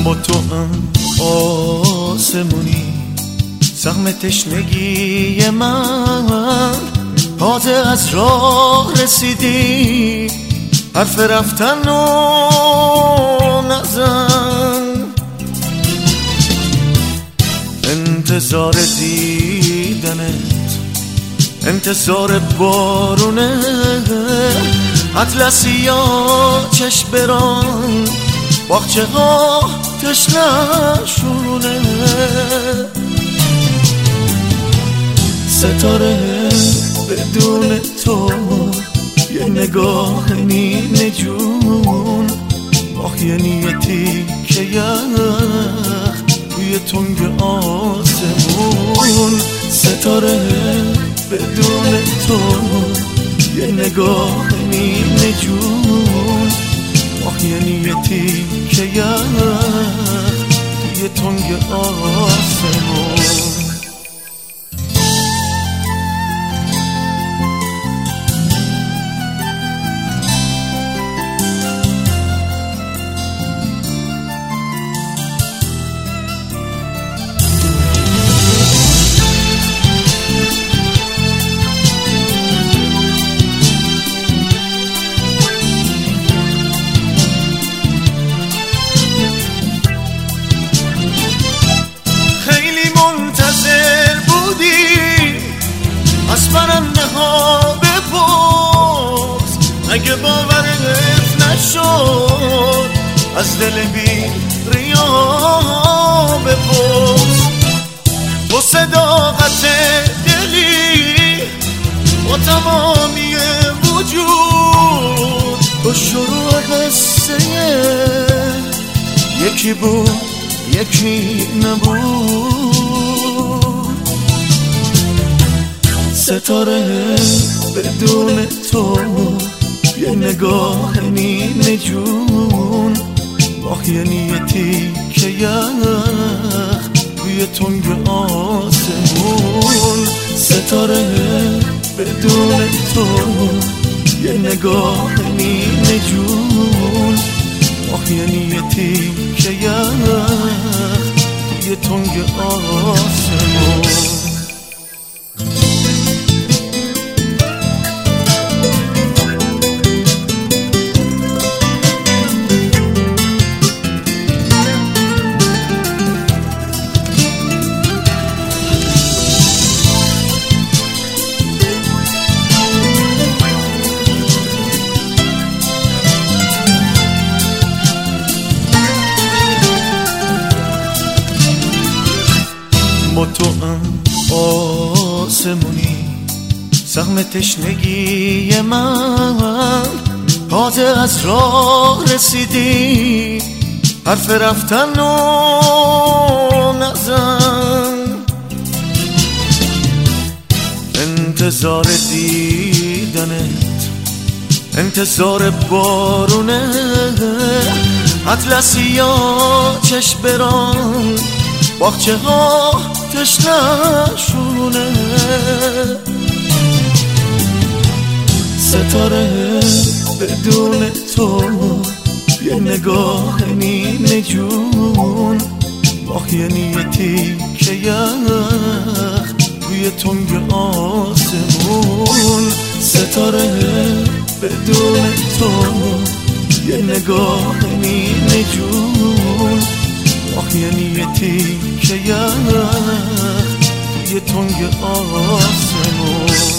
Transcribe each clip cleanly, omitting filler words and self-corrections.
با تو هم آسمونی سهم تشنگی من تازه از راه رسیدی حرف رفتن و نزن انتظار دیدنت انتظار بارونه اطلسی یا چشم بران باغچه ها تشنه‌شونه ستاره بدون تو یه نگاه نیمه جون ماهی که یخ توی تنگ آسمون ستاره بدون تو یه نگاه نیمه جون ماهی که یخ توی تنگ آسمون از پرنده ها بپرس اگه باورت نشد از دل بی ریا بپرس با صداقت دلی با تمامی وجود با شروع قصه یکی بود یکی نبود ستاره بدون تو یه نگاه نیمه جون ماهی که یخ توی تنگ آسمون ستاره بدون تو یه نگاه نیمه جون ماهی که یخ توی تنگ آسمون با تو هم آسمونی سهم تشنگی من تازه از راه رسیدی حرف رفتن و نزن انتظار دیدنت انتظار بارونه اطلسی یا چشم بران باغچه ها تشنه‌شونه ستاره بدون تو یه نگاه نیمه جون ماهی که یخ توی تنگ آسمون ستاره بدون تو یه نگاه نیمه جون ماهی که یخ توی تنگ آسمون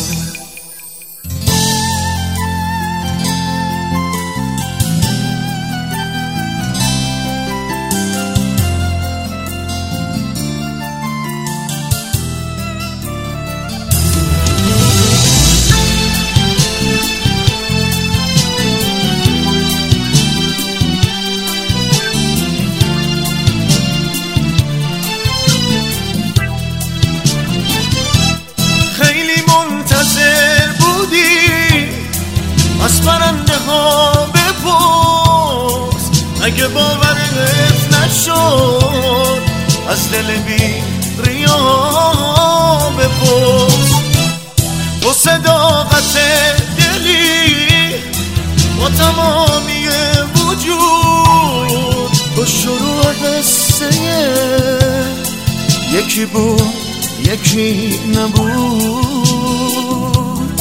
از پرنده ها بپرس اگه باورت نشد از دل بی ریا بپرس با صداقت دلی با تمامی وجود با شروع یکی بود یکی نبود،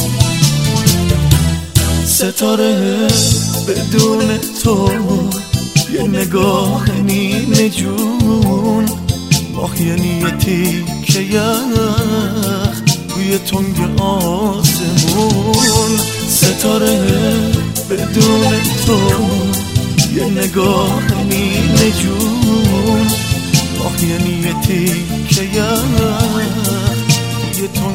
ستاره بدون تو، یه نگاه نیمه جون، ماهی یه تیکه یخ روی تنگ آسمون. ستاره بدون تو، یه نگاه نیمه جون، ماهی یه تیکه یخ روی تنگ